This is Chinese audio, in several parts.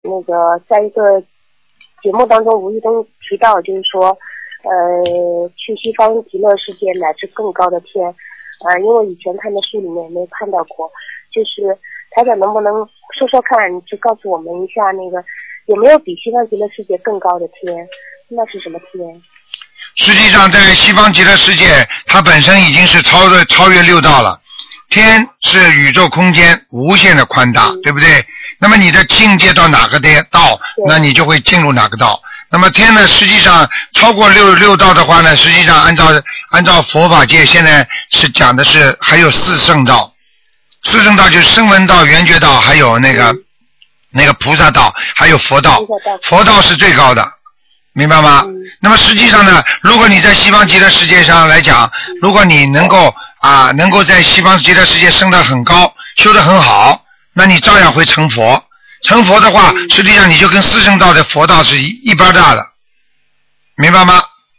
那个在一个节目当中无意中提到，就是说去西方极乐世界乃至更高的天，因为以前看的书里面没看到过，就是台长能不能说说看，就告诉我们一下那个有没有比西方极乐世界更高的天？那是什么天？ 实际上，在西方极乐世界，它本身已经是超越六道了。天是宇宙空间无限的宽大，对不对？那么你的境界到哪个道，那你就会进入哪个道。那么天呢，实际上超过六道的话呢，实际上按照佛法界现在是讲的是还有四圣道。四圣道就是声闻道、缘觉道，还有那个菩萨道，还有佛道。佛道是最高的，明白吗？那么实际上呢，如果你在西方极乐世界上来讲，如果你能够在西方极乐世界升得很高，修得很好，那你照样会成佛。成佛的话，实际上你就跟四圣道的佛道是一般大的，明白吗？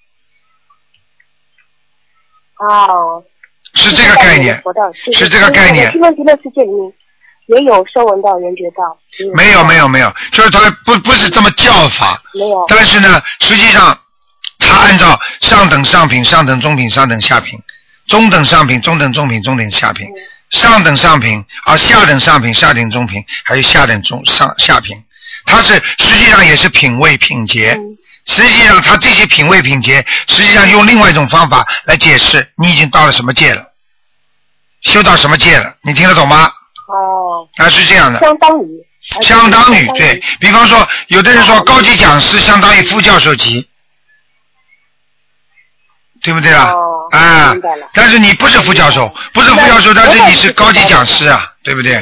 哦， 是这个概念，是这个概念。 西方极乐世界里面也有声闻道、缘觉道。 没有，就是它不是这么叫法。 没有。 但是呢，实际上它按照上等上品、上等中品、上等下品、中等上品、中等中品、中等下品、上等上品下等上品、下等中品，还有下等下品。它是实际上也是品位品节。实际上它这些品位品节，实际上用另外一种方法来解释你已经到了什么界了，修到什么界了，你听得懂吗？是这样的。相当于对，比方说有的人说高级讲师相当于副教授级，对不对啊？但是你不是副教授，但是你是高级讲师啊，对不对？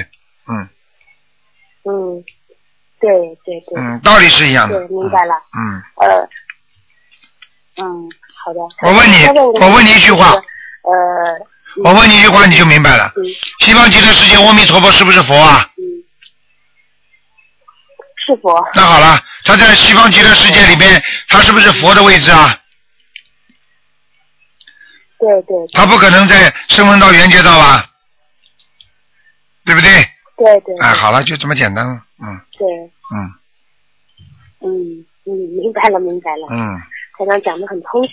对。 道理是一样的。 对，明白了。好的。 我问你一句话。我问你一句话你就明白了。西方极乐世界阿弥陀佛是不是佛啊？ 是佛。 那好了，他在西方极乐世界里边，他是不是佛的位置啊？ 对。 他不可能在声闻道、缘觉道吧？对不对？ 对。 好了，就这么简单了。 对。明白了。台长讲得很通